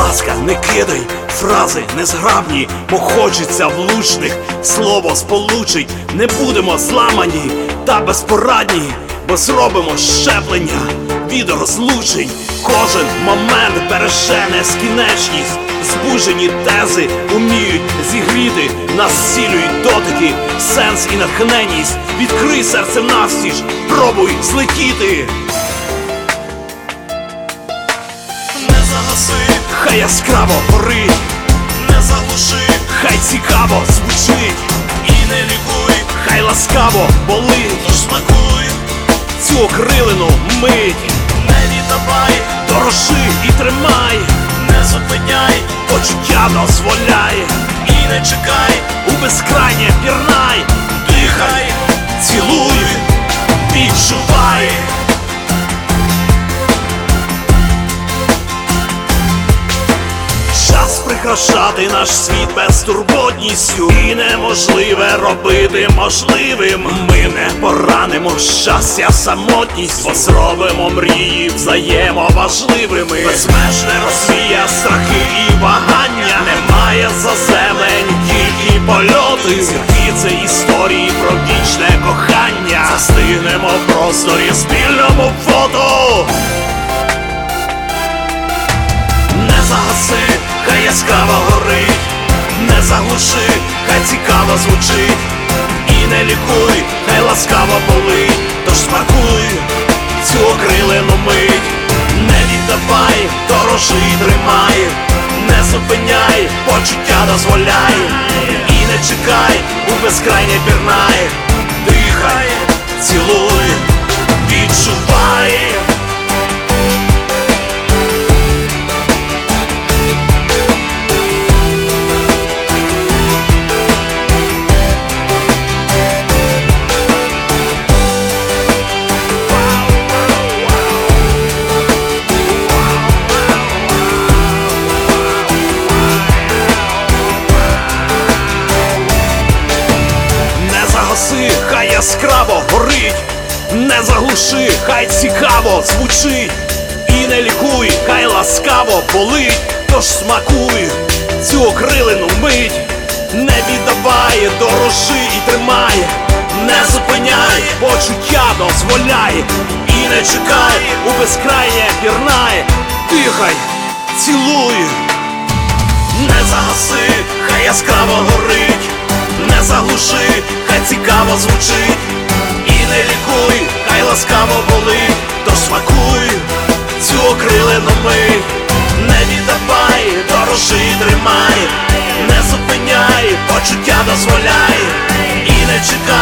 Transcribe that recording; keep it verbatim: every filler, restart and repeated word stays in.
ласка, не кидай фрази незграбні, бо хочеться влучних, слово сполучить. Не будемо зламані та безпорадні, бо зробимо щеплення від розлучень. Кожен момент береже нескінченність. Збуджені тези уміють зігріти, нас зцілюють дотики, сенс і натхненність. Відкрий серце навстіж, пробуй злетіти. Не загаси, Хай яскраво горить, не заглуши, хай цікаво звучить, і не лікуй, хай ласкаво болить. тож смакуй, Цю окрилену мить не віддавай, дорожи і тримай, не зупиняй, почуття дозволяє, і не чекай, у безкрайнє пірнай. дихай, Цілуй, відчувай. Час прикрашати наш світ безтурботністю, і неможливе робити можливим. Ми не поранимо щастя самотність, бо зробимо мрії взаємоважливими. Безмежне розвіє страхи і вагання, немає заземлень, тільки польоти. Зірки — це історії про вічне кохання. Застигнемо в просторі спільному фото. Не загаси, хай яскраво горить, не заглуши, хай цікаво звучить, і не лікуй, хай ласкаво болить. Тож смакуй цю окрилену мить, не віддавай, дорожи і тримай, не зупиняй, почуття дозволяй, і не чекай, у безкрайнє пірнай. Дихай, цілуй, відчувай. Хай яскраво горить, не заглуши, хай цікаво звучить, і не лікуй, хай ласкаво болить. Тож смакуй цю окрилену мить, не віддавай, дорожи і тримай, не зупиняй, почуття дозволяй, і не чекай, у безкрайнє пірнай. Дихай, цілуй, не загаси, хай яскраво горить, не заглуши, хай цікаво звучить, і не лікуй, хай ласкаво болить. Тож смакуй цю окрилену мить, не віддавай, дорожи і тримай, не зупиняй, почуття дозволяй, і не чекай.